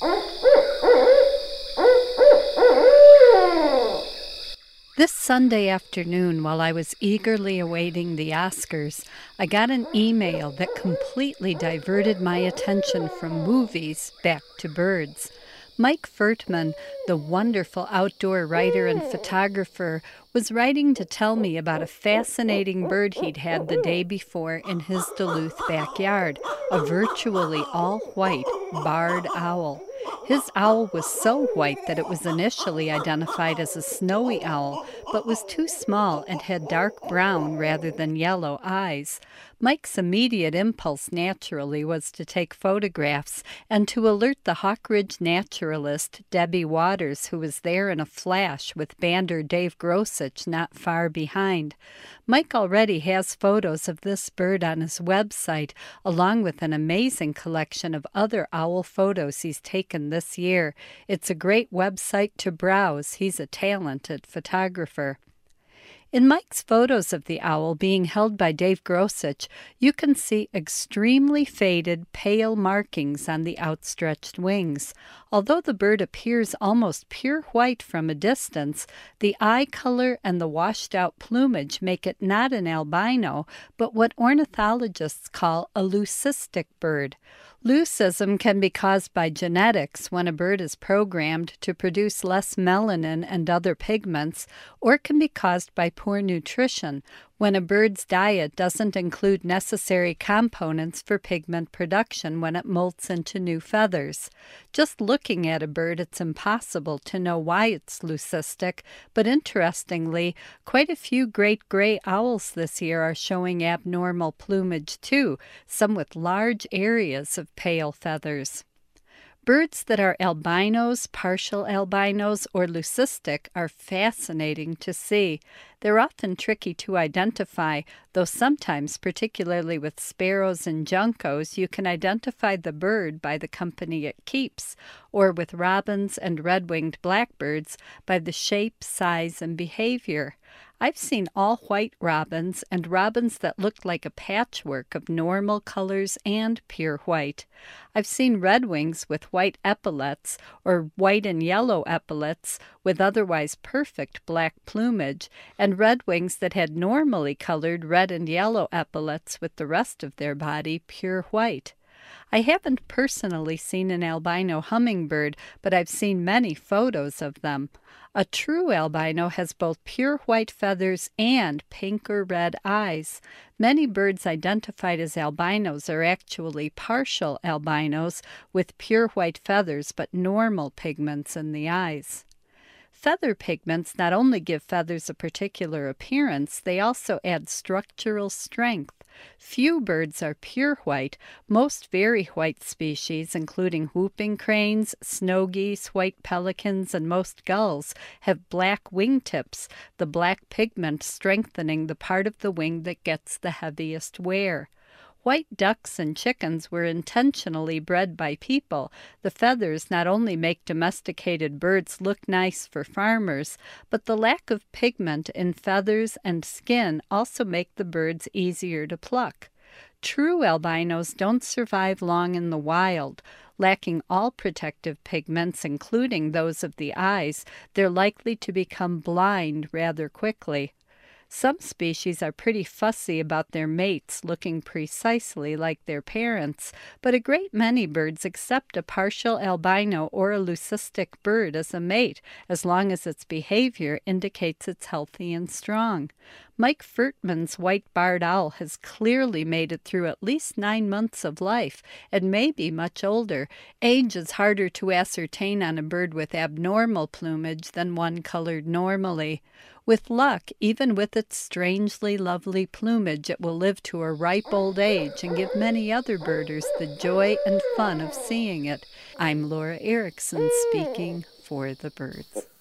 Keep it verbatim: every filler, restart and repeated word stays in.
This Sunday afternoon, while I was eagerly awaiting the Oscars, I got an email that completely diverted my attention from movies back to birds. Mike Furtman, the wonderful outdoor writer and photographer, was writing to tell me about a fascinating bird he'd had the day before in his Duluth backyard, a virtually all-white barred owl. His owl was so white that it was initially identified as a snowy owl, but was too small and had dark brown rather than yellow eyes. Mike's immediate impulse naturally was to take photographs and to alert the Hawk Ridge naturalist Debbie Waters, who was there in a flash with bander Dave Grosich not far behind. Mike already has photos of this bird on his website, along with an amazing collection of other owl photos he's taken this year. It's a great website to browse. He's a talented photographer. In Mike's photos of the owl being held by Dave Grosich, you can see extremely faded, pale markings on the outstretched wings. Although the bird appears almost pure white from a distance, the eye color and the washed-out plumage make it not an albino, but what ornithologists call a leucistic bird. Leucism can be caused by genetics when a bird is programmed to produce less melanin and other pigments, or can be caused by poor nutrition when a bird's diet doesn't include necessary components for pigment production when it molts into new feathers. Just looking at a bird, it's impossible to know why it's leucistic, but interestingly, quite a few great gray owls this year are showing abnormal plumage too, some with large areas of pale feathers. Birds that are albinos, partial albinos, or leucistic are fascinating to see. They're often tricky to identify, though sometimes, particularly with sparrows and juncos, you can identify the bird by the company it keeps, or with robins and red-winged blackbirds by the shape, size, and behavior. I've seen all-white robins and robins that looked like a patchwork of normal colors and pure white. I've seen redwings with white epaulets or white and yellow epaulets with otherwise perfect black plumage, and redwings that had normally colored red and yellow epaulets with the rest of their body pure white. I haven't personally seen an albino hummingbird, but I've seen many photos of them. A true albino has both pure white feathers and pink or red eyes. Many birds identified as albinos are actually partial albinos with pure white feathers but normal pigments in the eyes. Feather pigments not only give feathers a particular appearance, they also add structural strength. Few birds are pure white. Most very white species, including whooping cranes, snow geese, white pelicans, and most gulls, have black wingtips, the black pigment strengthening the part of the wing that gets the heaviest wear. White ducks and chickens were intentionally bred by people. The feathers not only make domesticated birds look nice for farmers, but the lack of pigment in feathers and skin also make the birds easier to pluck. True albinos don't survive long in the wild. Lacking all protective pigments, including those of the eyes, they're likely to become blind rather quickly. Some species are pretty fussy about their mates looking precisely like their parents, but a great many birds accept a partial albino or a leucistic bird as a mate, as long as its behavior indicates it's healthy and strong. Mike Furtman's white-barred owl has clearly made it through at least nine months of life, and may be much older. Age is harder to ascertain on a bird with abnormal plumage than one colored normally. With luck, even with its strangely lovely plumage, it will live to a ripe old age and give many other birders the joy and fun of seeing it. I'm Laura Erickson speaking for the birds.